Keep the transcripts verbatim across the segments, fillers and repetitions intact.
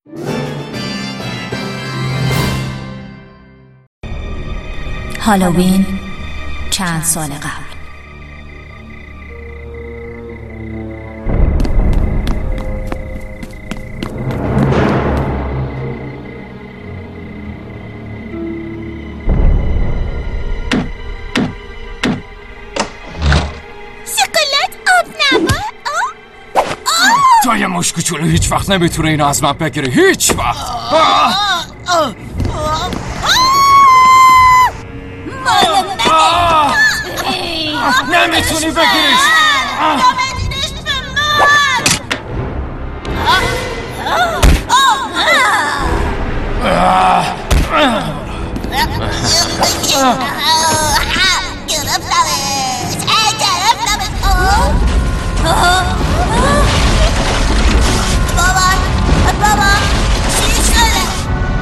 هالووین چند سال قبل. تا یه مش کوچولو هیچ وقت نمیتونه اینو از من بگیره، هیچ وقت. نمیتونی بگیریش. نمیتونیش به من. گرفتمش گرفتمش. بابا بابا چی شده؟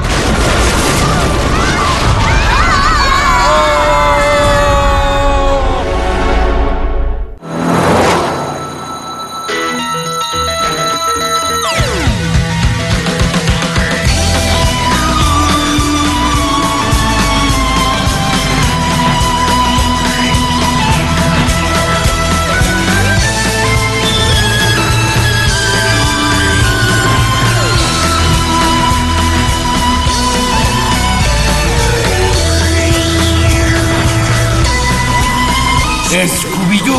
اسکوبیدو.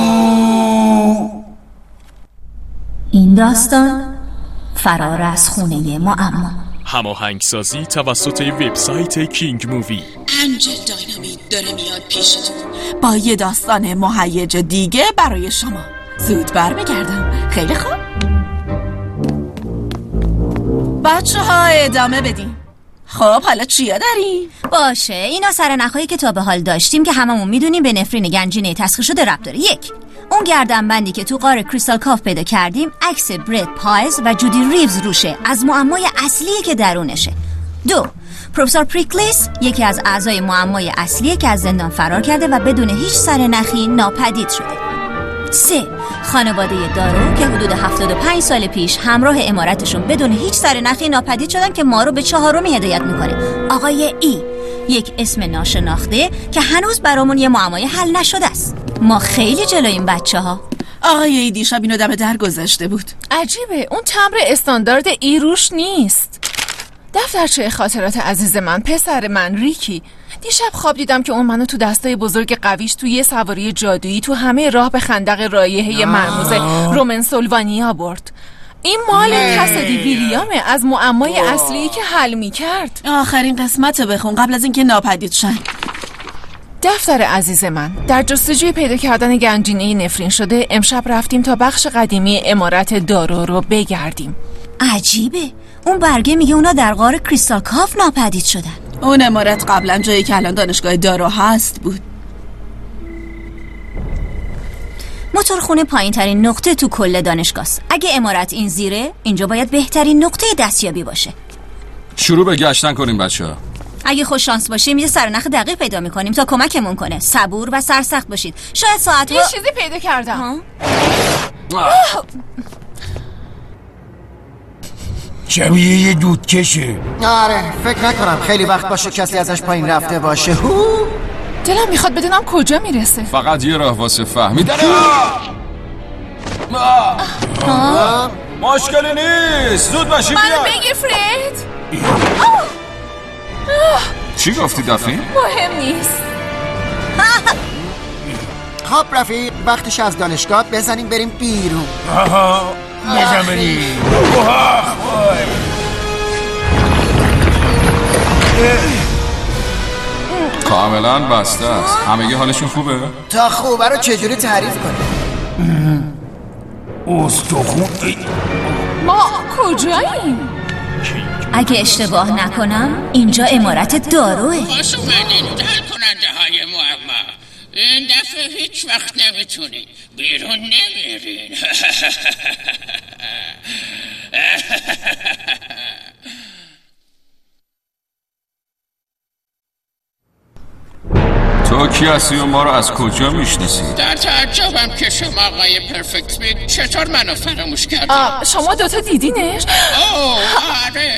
این داستان فرار از خونه معما. هماهنگسازی توسط وبسایت کینگ مووی. انجل داینامیت داره میاد پیشتون با یه داستان مهیج دیگه برای شما. زود برمیگردم. خیلی خوب بچه ها ادامه بدیم. خب حالا چیا داریم؟ باشه، اینا سرنخهایی که تا به حال داشتیم که هممون میدونیم به نفرین گنجینه تسخیر شده ربط داره. یک، اون گردنبندی که تو غار کریستال کاف پیدا کردیم عکس برد پایز و جودی ریوز روشه از معمای اصلی که درونشه. دو، پروفسور پریکلیس یکی از اعضای معمای اصلیه که از زندان فرار کرده و بدون هیچ سرنخی ناپدید شده. سه، خانواده دارو که حدود هفتاد و پنج سال پیش همراه امارتشون بدون هیچ سرنخی ناپدید شدن که ما رو به چهارمی هدایت میکنه. آقای ای، یک اسم ناشناخته که هنوز برامون یه معمای حل نشده است. ما خیلی جلویم بچه ها. آقای ای دیشب اینو دم در گذاشته بود. عجیبه، اون تمبر استاندارد ای روش نیست. دفترچه خاطرات عزیز من، پسر من ریکی، دیشب خواب دیدم که اون منو تو دستای بزرگ قویش تو یه سواری جادویی تو همه راه به خندق رایحه مرموز رومنسولوانیا برد. این مال کسدی ویلیامه از معمای اصلی که حل می‌کرد. آخرین قسمت بخون قبل از اینکه ناپدید شن. دفتر عزیز من، در جستجوی پیدا کردن گنجینه نفرین شده امشب رفتیم تا بخش قدیمی عمارت دارو رو بگردیم. عجیبه، اون برگه میگه اونا در غار کریستال کاف ناپدید شدن. اون عمارت قبلا جایی که الان دانشگاه دارو هست بود. موتورخونه پایین ترین نقطه تو کل دانشگاه است. اگه عمارت این زیره، اینجا باید بهترین نقطه دستیابی باشه. شروع به گشتن کنیم بچه‌ها. اگه خوش شانس باشیم یه سرنخ دقیق پیدا میکنیم تا کمکمون کنه. صبور و سرسخت باشید. شاید ساعت‌ها یه چیزی پیدا کردم. شبیه یه دودکشه. آره فکر نکنم خیلی وقت باشه کسی ازش پایین رفته باشه. دلم میخواد بدونم کجا میرسه. فقط یه راه واسه فهمیدن. مشکلی نیست، زود باشی بیا. منو بگیر فرید. چی گفتی دفعه؟ مهم نیست. خب رفیق، وقتش از دانشگاه بزنیم بریم بیرون. آها بزن بریم. کاملا بسته است. همگی حالشون خوبه؟ تا خوبه رو چجوری تعریف کنیم؟ استخون. ما کجاییم؟ اگه اشتباه نکنم اینجا عمارت داروه. خوش اومدین در کننده های معما. این دفعه هیچ وقت نمیتونین بیرون نمیرین. تو کی هستی و ما رو از کجا میشناسی؟ در تعجبم که شما آقای پرفکت میگ چطور منو فراموش کردی؟ شما دوتا دیدینش؟ اوه آره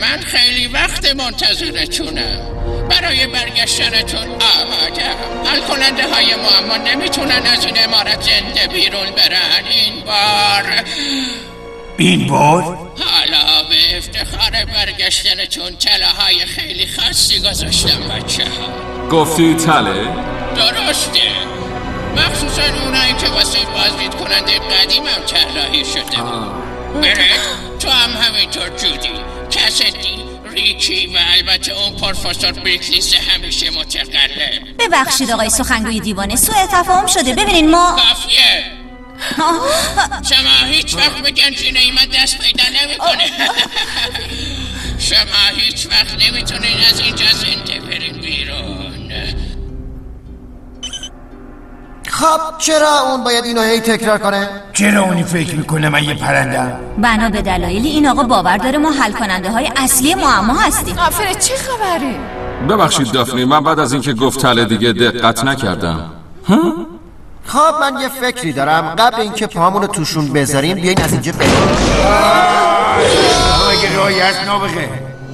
من خیلی وقت منتظرتونم. برای برگشتنتون آمادم. حل کننده های معما نمیتونن از این عمارت زنده بیرون برن این بار. این بار؟ حالا به افتخار برگشتنتون تله های خیلی خاصی گذاشتم بچه ها. گفتی تله؟ درسته، مخصوصا اونایی که واسه بازدید کننده قدیم هم طراحی شده بود. برد تو هم همینطور جودی، کسدی، ریکی و البته اون پروفسور بریکلیس همیشه متقلب. ببخشید آقای سخنگوی دیوانه، سوء تفاهم شده. ببینین ما کافیه. شما هیچ وقت به گنجینه ای من دست پیدا نمی کنه. شما هیچ وقت نمیتونین از اینجا زنده برین بیرون. خب چرا اون باید اینو هی تکرار کنه؟ چرا اونی فکر میکنه من یه پرندم؟ بنا به دلایلی این آقا باور داره ما حل کننده های اصلی معما هستیم. آفره چه خبره؟ ببخشید دافنی، من بعد از اینکه گفت تله دیگه دقت نکردم. خب من یه فکری دارم. قبل اینکه پامونو توشون بذاریم بیاین از اینجا بریم. اگه راهی هست نابغه.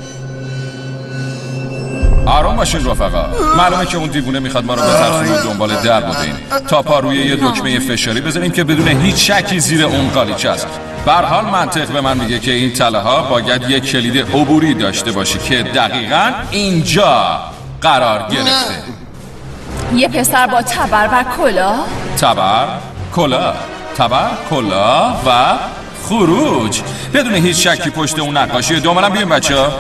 آروم باشین رفقا. معلومه که اون دیوونه میخواد ما رو بترسونه و دنبال در بودین تا پا روی یه دکمه فشاری بذاریم که بدون هیچ شکی زیر اون قالیچه است. به هر حال منطق به من میگه که این تله ها باید یک کلید عبوری داشته باشه که دقیقاً اینجا قرار گرفته. یه پسر با تبر و کلاه؟ تبر، کلاه، تبر، کلاه و خروج. بدون هیچ شکی پشت اون نقاشی دومنم بیایم بچه ها.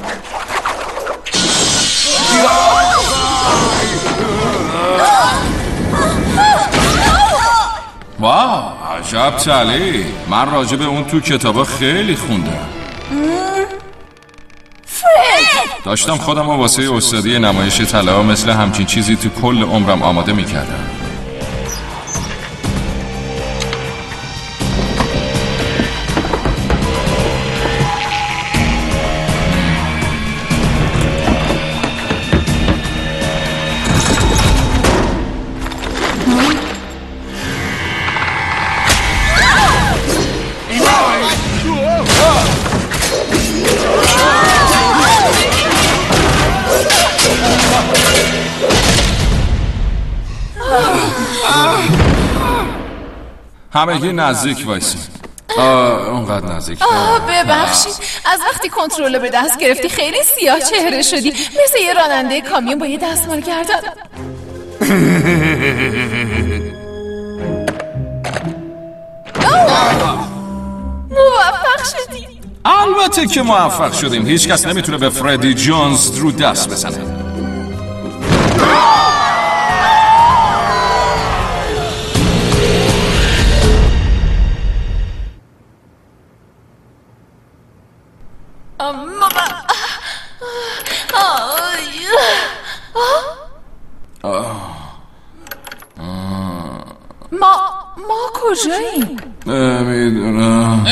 واو، عجب تله. من راجع به اون تو کتابا خیلی خوندم. داشتم خودم رو واسه استادی نمایش تله ها مثل همچین چیزی تو کل عمرم آماده میکردم. همگی نزدیک وایسی. آه اونقدر نزدیک. آه ببخشید، از وقتی کنترل به دست گرفتی خیلی سیاه چهره شدی، مثل یه راننده کامیون با یه دستمال گردن. موفق شدی. البته که موفق شدیم. هیچ کس نمیتونه به فردی جونز رو دست بزنه. ما ما کجاییم؟ نمیدونم.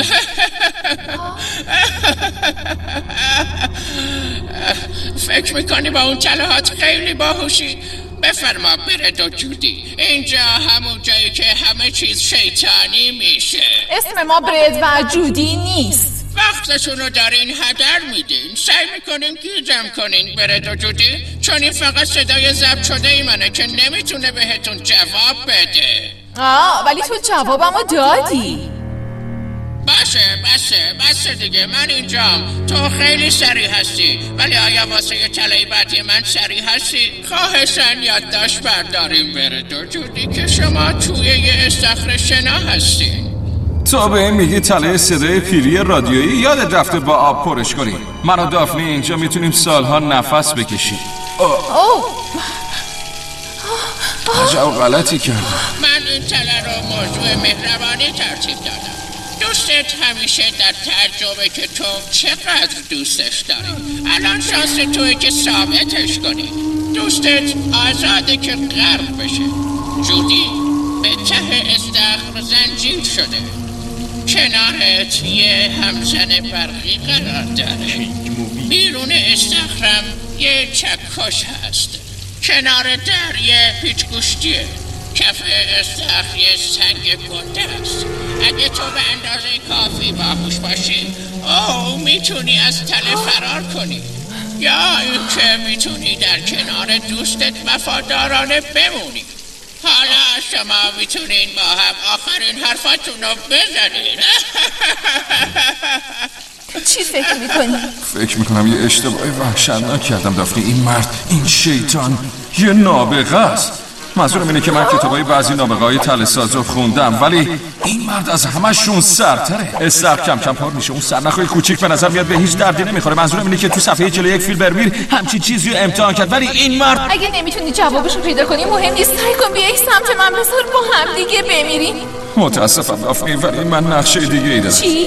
فکر میکنی با اون تلهات خیلی باهوشی؟ بفرما برد و جودی، اینجا همون جایی که همه چیز شیطانی میشه. اسم ما برد و جودی نیست. وقتتون رو دارین هدر میدین. سعی میکنین گیجم کنین برد و جودی، چون این فقط صدای ضبط شده ای منه که نمیتونه بهتون جواب بده. آه ولی تو جوابمو دادی. باشه باشه باشه دیگه، من اینجام. تو خیلی سریع هستی، ولی آیا واسه یه تله بعدی من سریع هستی؟ خواهشن یادداشت برداریم برد و جودی که شما توی یه استخر شنا هستین. تو به این میگی تله صدای پیری رادیویی؟ یادت رفته با آب پرش کنی. من و دافنی اینجا میتونیم سالها نفس بکشیم. عجب غلطی کردم. من این تله رو موضوع مهربانی ترتیب دادم. دوستت همیشه در تعجبه که تو چقدر دوستش داری. الان شانس توی که ثابتش کنی. دوستت آزاده که غرق بشه. جودی به ته استخر زنجیر شده. کنارت یه همزن برقی قرار داره. بیرون استخرم یه چکش هست. کنار در یه پیچ گوشتیه. کف استخر یه سنگ گنده است. اگه تو به اندازه کافی باهوش باشی، اوه میتونی از تله فرار کنی یا اینکه میتونی در کنار دوستت وفادارانه بمونی. حالا شما میتونین با هم آخرین حرفاتون رو بزنین. چی فکر میکنی؟ فکر میکنم یه اشتباهی وحشتناک کردم دافنی. این مرد، این شیطان یه نابغه است. منظورم اینه که من کتابای بعضی نابغه‌های تله‌ساز رو خوندم، ولی این مرد از همشون سرتره. استخ کم کم پر میشه. اون سرنخای کوچیک به نظر میاد به هیچ دردی نمیخوره. منظورم اینه که تو صفحه چهل و یک فیلم برمیر همچین چیزی رو امتحان کرد، ولی این مرد... اگه نمیتونی جوابشو پیدا کنی مهم نیست، سعی کن بیای سمت من، بذار با هم دیگه بمیریم. متاسفم دافنی، ولی من نقشه دیگه ای دارم. چی؟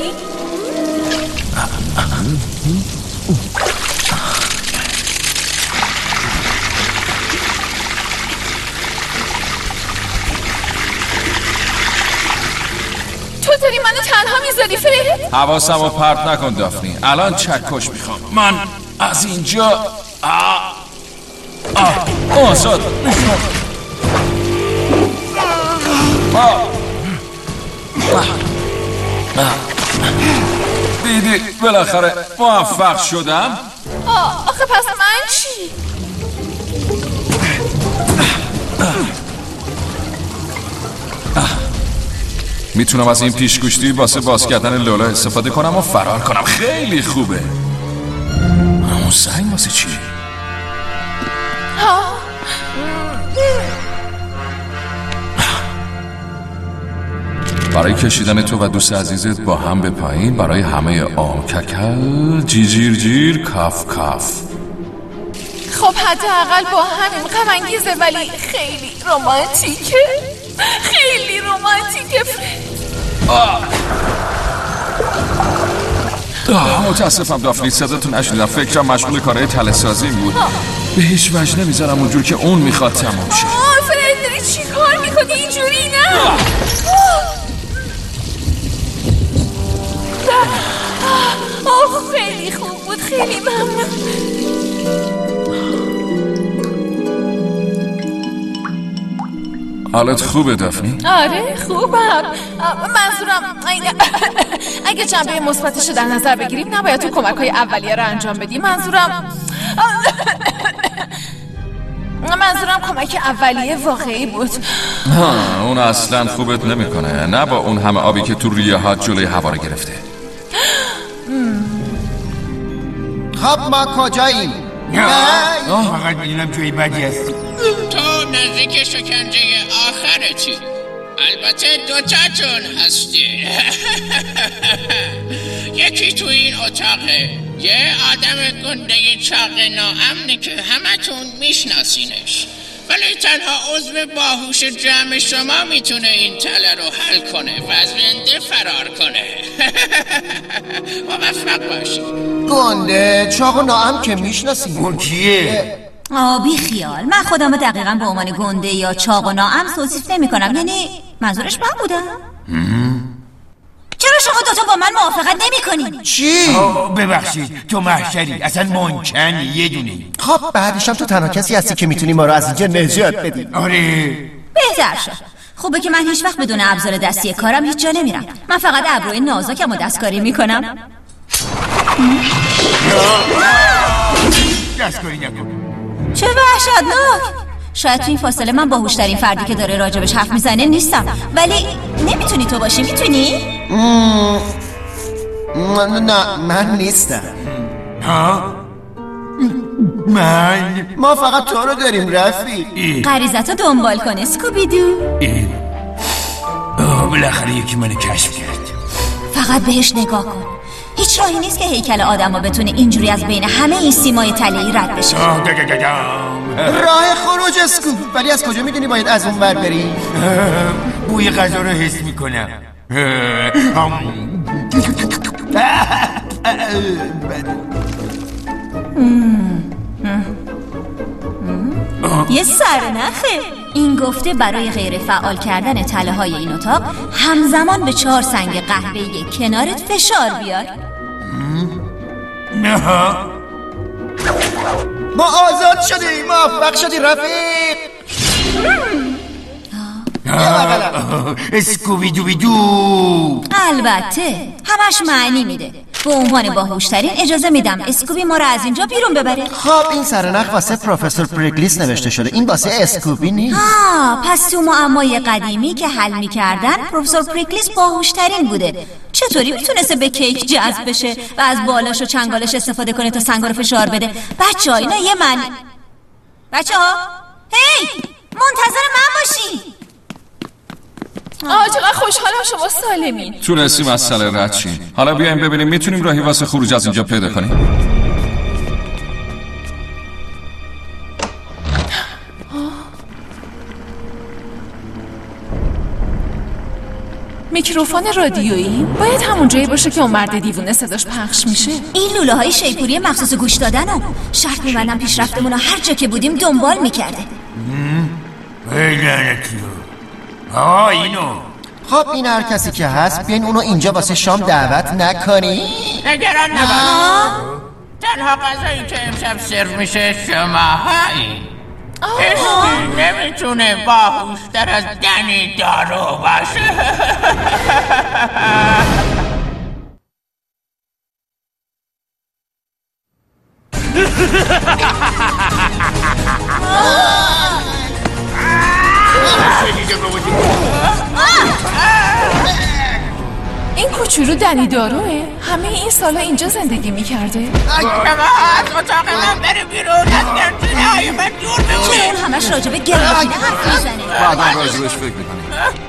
تو داری منو تنها میذاری فرید؟ حواسم رو پرت نکن دافنی. الان چکش میخوام. من از اینجا آه آه آزاد میشم. آه دیدی بالاخره موفق شدم. آه آخه پس من چی؟ میتونم از این پیشگوشتی واسه باز کردن لولا استفاده کنم و فرار کنم. خیلی خوبه. اون سنگ واسه چی؟ برای کشیدن تو و دوست عزیزت با هم به پایین، برای همه آم ککل جیجیر جیر کاف کاف. خب حداقل با همین غم انگیزه، ولی خیلی رمانتیکه. خیلی رمانتیکه. آه آه متاسفم دافنی، صداتون نشنیدم. فکرم مشغول کارهای تله‌سازی بود. به هیچ وجه نمیذارم اونجور که اون میخواد تمام شه. آه فرید داری چی کار میکنی اینجوری؟ نه آه. آه خیلی خوب بود، خیلی ممنون. حالت خوبه دافنی؟ آره خوبم. منظورم اگه جنبه مثبتش رو در نظر بگیریم نباید تو کمک‌های اولیه رو انجام بدی. منظورم منظورم کمک اولیه واقعی بود. ها اون اصلا خوبت نمیکنه، نه با اون همه آبی که تو ریه‌هات جلوی هوا رو گرفته. خب ما کجاییم؟ فقط میدونم جایی بدی هستی. تو نزدیک شکنجه آخرتی. البته دوتاتون هستی. یکی تو این اتاقه، یه آدم گنده چاق ناامنی که همتون میشناسینش، ولی تنها عضو باهوش جمع شما میتونه این تله رو حل کنه و از زنده فرار کنه. موفق باشید. گنده چاق و ناامن که میشناسیم. اون کیه؟ آبی خیال، من خودم دقیقا به عنوان گنده یا چاق و ناامن توصیف نمی کنم. یعنی منظورش من بودم. چرا شما دوتا با من موافقت نمی کنی؟ چی؟ ببخشید تو محشری، اصلا منکنی یه دونه. خب بعدش هم تو تنها کسی هستی که میتونی ما رو از اینجا نجات بدی. آره بهتر شد. خوبه که من هیچ وقت بدون ابزار دستی کارم هیچ جا نمیرم. من فقط ابروی نازکم و دستکاری میکنم. دستکاری نکن. چه وحشتناک. شاید تو این فاصله من باهوشترین فردی که داره راجبش حرف میزنه نیستم، ولی نمیتونی تو باشی. میتونی؟ نه من نیستم. ها؟ من؟ ما فقط تو رو داریم رفیق. غریزتو دنبال کن اسکوبیدو. بالاخره یکی منو کشف کرد. فقط بهش نگاه کن. هیچ راهی نیست که هیکل آدم ها بتونه اینجوری از بین همه این سیمای تله‌ای رد بشه. راه خروج اسکوب. ولی از کجا میدونی باید از اون ور بری؟ بوی غذا رو حس میکنم. یه سرنخه. این گفته برای غیر فعال کردن تله های این اتاق همزمان به چهار سنگ قهوه‌ای کنارت فشار بیار. نه ما آزاد شدیم. موفق شدی رفیق. اسکوبی دوبی دو. البته همش معنی میده. به عنوان باهوشترین اجازه میدم اسکوبی ما رو از اینجا بیرون ببره. خب این سرنخ واسه پروفسور پریگلیس نوشته شده، این واسه اسکوبی نیست. ها پس تو معمای قدیمی که حل میکردن پروفسور پریگلیس باهوشترین بوده. چطوری میتونسته به کیک جذب بشه و از بالاش و چنگالش استفاده کنه تا سنگا رو فشار بده؟ بچه ها اینا یه من بچه ها هی منتظر من باشی. آه چقدر خوشحالم شما سالمین. تونستیم از سر رد شیم. حالا بیایم ببینیم میتونیم راهی واسه خروج از اینجا پیدا کنیم. میکروفون رادیویی باید همون جایی باشه که اون مرد دیوونه صداش پخش میشه. این لوله های شیپوری مخصوص گوش دادن رو شرط میبندم پیشرفتمون رو هر جا که بودیم دنبال میکرده. آه اینو خب این هر کسی که هست بیاین اونو اینجا واسه شام دعوت نکنی. نگران نباش، تنها غذایی که امشب سرو میشه شما هایی. اسکی نمیتونه باهوشتر از دنی دارو باشه. این کوچولو دنی داروه؟ همه این سالا اینجا زندگی میکرده؟ شما از اتاق من بری بیرون، از گردونه های من دور بمونی. چون همش راجبه گرفتیده حرف میزنه. بعدا راجبش فکر میکنیم.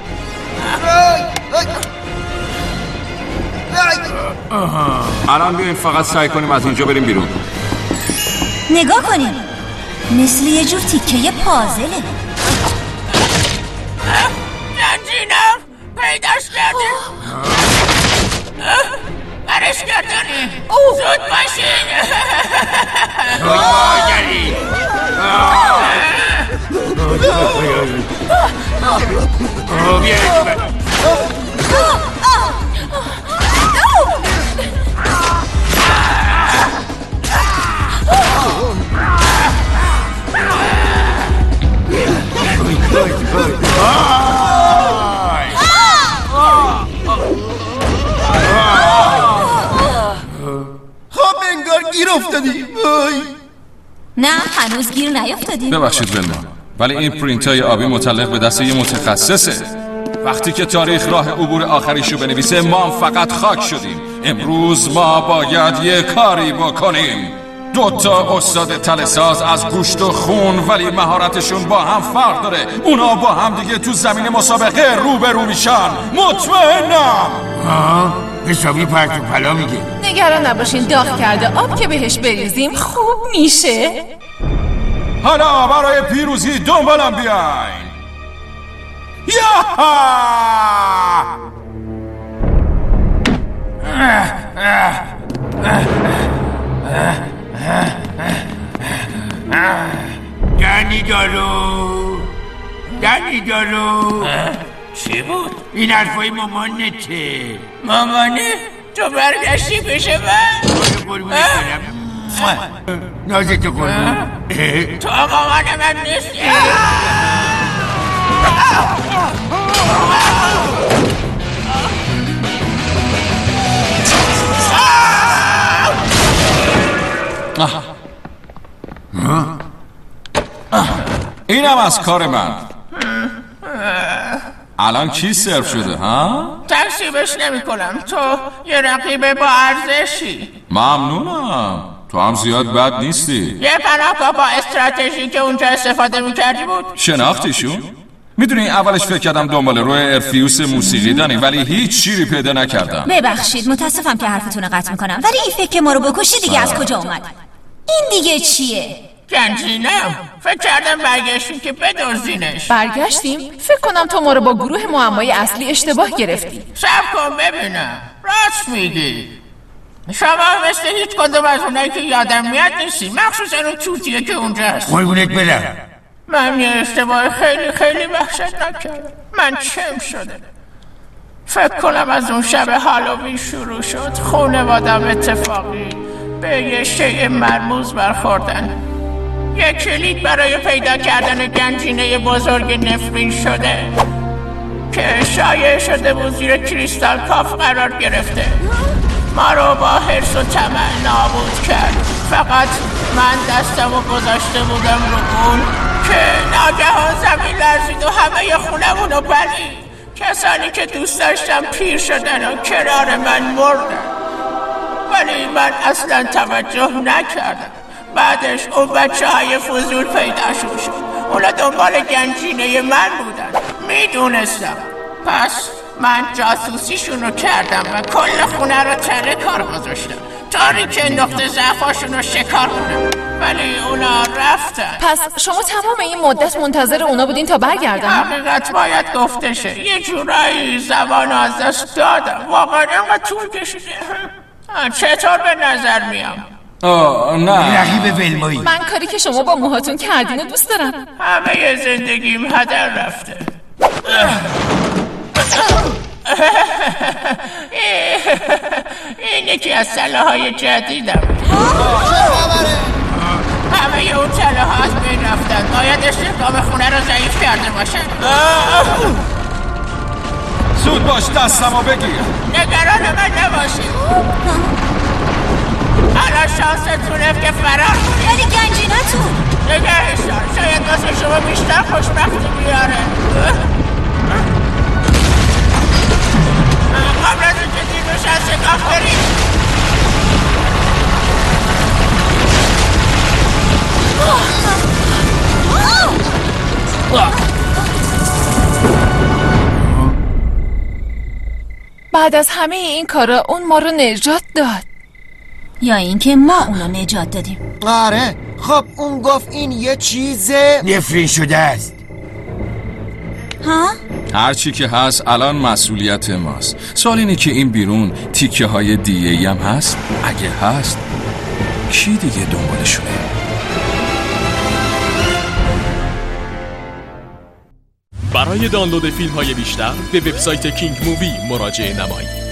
الان بیاییم فقط سعی کنیم از اینجا بریم بیرون. نگاه کنیم مثل یه جور تیکه پازله. جنجینم پیداش کردیم، برش گردانی، زود باشین. مادری خب انگار گیر افتادیم. نه هنوز گیر نیافتادیم. ببخشید ولما، ولی این پرینت های آبی متعلق به دست یه متخصصه. وقتی که تاریخ راه عبور آخریشو بنویسه ما فقط خاک شدیم. امروز ما باید یه کاری بکنیم. دوتا استاد تله‌ساز از گوشت و خون، ولی مهارتشون با هم فرق داره. اونا با هم دیگه تو زمین مسابقه روبرو میشن. مطمئنم. آه حسابی پرت و پلا میگه. نگران نباشین، داغ کرده آب که بهش بریزیم خوب میشه. حالا برای پیروزی دنبالم بیاین. یاها! دنی دارو دنی دارو چی بود؟ این حرفای مامانته. مامانه؟ تو برگشتی پیش من؟ قربونت برم. نازتو قربون. تو مامان من نیستی. اینم از کار من. الان کی سرو شده ها؟ تکسیبش نمی کنم، تو یه رقیب با ارزشی. ممنونم، تو هم زیاد بد نیستی. یه پناهگاه با استراتژی که اونجا استفاده میکردی بود. شناختیشون؟ میدونی اولش فکر کردم دنبال روی ارفیوس موسیقی دانی، ولی هیچ چیزی پیدا نکردم. ببخشید متاسفم که حرفتون رو قطع میکنم، ولی این فکر که ما رو بکشی دیگه از کجا اومد؟ این دیگه چیه؟ گنجینم، فکر کردم برگشتیم که بدزدینش. برگشتیم؟ فکر کنم تو ما رو با گروه معمای اصلی اشتباه گرفتی. صبر کن ببینم، راست میگی. شما مثل هیچ کدوم از اونایی که یادم میاد نیستی، مخصوصا اون توتیه که اونجا هست. قربونت برم. من یه اشتباه خیلی خیلی وحشتناک کردم. من چم شده. فکر کنم از اون شب هالووین شروع شد. خانوادم اتفاقی به یه شیء مرموز برخوردن. یه کلید برای پیدا کردن گنجینه بزرگ نفرین شده که شایع شده بود زیر کریستال کاف قرار گرفته. ما رو با حرص و طمع نابود کرد. فقط من دستمو گذاشته بودم رو اون که ناگهان زمین لرزید و همه خونمونو بلید. کسانی که دوست داشتم پیر شدن و کنار من مردن، ولی من اصلا توجه نکردم. بعدش اون بچه های فضول پیداشون شد. اونا دنبال گنجینه من بودن. میدونستم. پس من جاسوسیشون رو کردم و کل خونه رو تره کار گذاشتم طوری که نقطه ضعفاشون رو شکار کنم، ولی اونا رفتن. پس شما تمام این مدت منتظر اونا بودین تا برگردن؟ حقیقت باید گفته شه. یه جورایی زبان از دست دادم. واقعا اینقدر طول کشیده. چطور به نظر میام؟ آه نه، رقیب ولمایی. من کاری که شما با موهاتون کردین و دوست دارم. همه زندگیم هدر رفته. این یکی از تله‌های جدیدم. همه اون تله‌ها از بین رفتن. باید استحکام خونه رو ضعیف کرده باشن. زود باش دستمو بگیر. نگران من نباشید. الان شانستونه که فرار کنید. ولی گنجینتون نگهش دار. شاید واسه شما بیشتر خوشبختی بیاره. قبل از اینکه دیر بشه از شکاف برید. بعد از همه این کارا اون ما رو نجات داد، یا اینکه ما اونو نجات دادیم؟ آره. خب اون گفت این یه چیز نفرین شده است. ها؟ هر چی که هست الان مسئولیت ماست. سوال اینه که این بیرون تیکه های دیگه‌ای هم هست؟ اگه هست کی دیگه دنبالشونه؟ برای دانلود فیلم های بیشتر به وبسایت کینگ مووی مراجعه نمایید.